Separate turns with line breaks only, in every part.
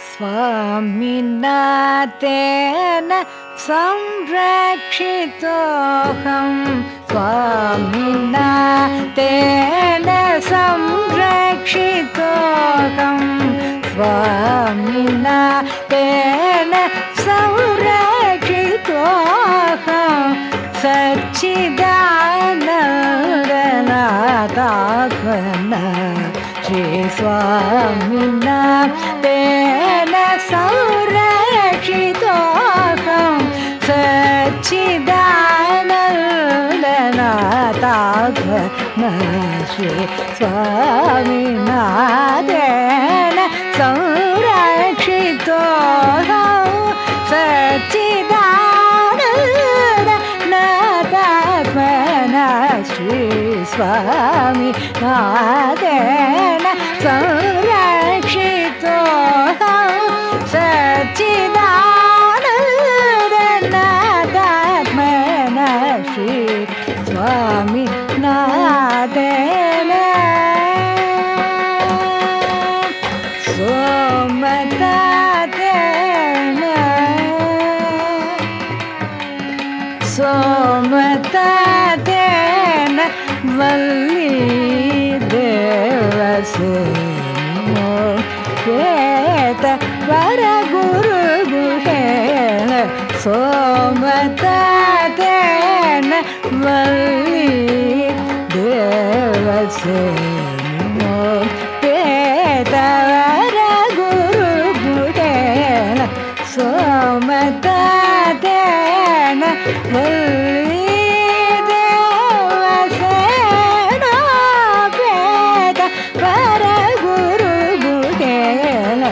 स्वामिना तेन संरक्षितोऽहं स्वामिना तेन संरक्षितोऽहं स्वामिना तेन संरक्षितोऽहं सच्चिदानन्दनाथात्मना श्री स्वामिना तेन संरक्षितोऽहं सच्चिदानन्दनाथात्मना श्री स्वामिना तेन संरक्षितोऽहं सच्चिदानन्दनाथात्मना श्री स्वामिना तेन संरक्षितोऽहं सच्चिदानन्दनाथात्मना श्री स्वामिना तेन सोमतातेन वल्ली देवसेनो वेद वरगुरुगुहेन सोमतातेन वल्ली देवसेनो वेद वरगुरुगुहेन सोमतातेन वल्ली देवसेनो वेद वरगुरुगुहेन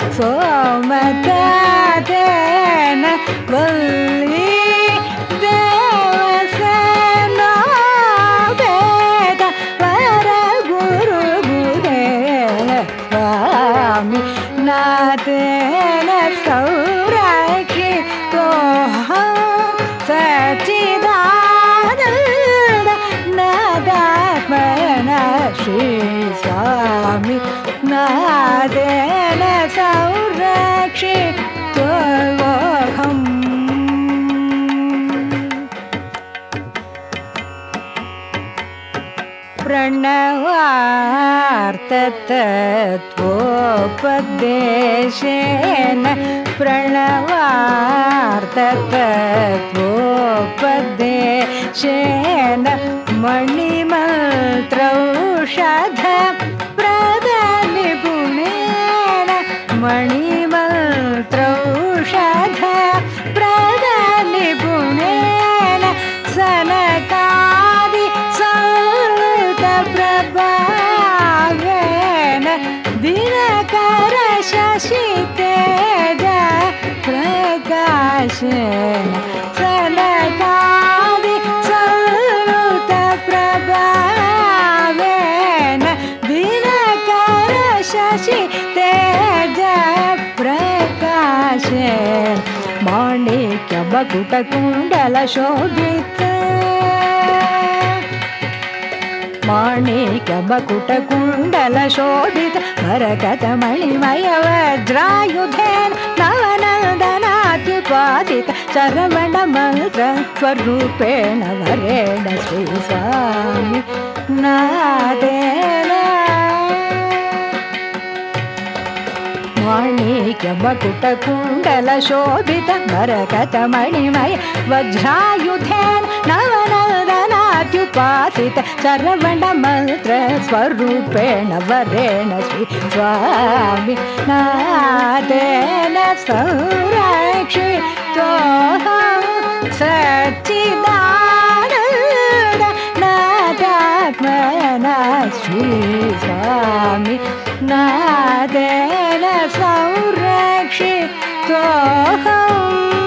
सोमतातेन वल्ली देवसेनो वेद वरगुरुगुहेन स्वामिना तेन संरक्षितोऽहं सच्चिदानन्दनाथात्मना श्री स्वामिना तेन संरक्षितोऽहम् प्रणवार्थतत्त्वोपदेशेन प्रणवार्थतत्त्वोपदेशेन मणिमन्त्रौषधप्रदनिपुणेन मणिमन्त्रौषधप्रदनिपुणेन सनकादि प्रभावेन दिनकर शशितेज प्रकाशेन सनकादि प्रभावेन दिनकर शशितेज प्रकाशेन माणिक्यमकुटकुण्डलशोभित माणिक्यमकुटकुण्डलशोभित मरकतमणिमय वज्रायुधेन नवनन्दनात्युपादित शरवणमन्त्रस्वरूपेण वरेण श्री स्वामिना तेन माणिक्यमकुटकुण्डलशोभित मरकतमणिमय वज्रायुधेन नवनन्दनात्युपासित शरवणमन्त्रस्वरूपेण वरेण श्री स्वामिना तेन संरक्षितोऽहं सच्चिदानन्दनाथात्मना श्री स्वामिना तेन संरक्षितोऽहम्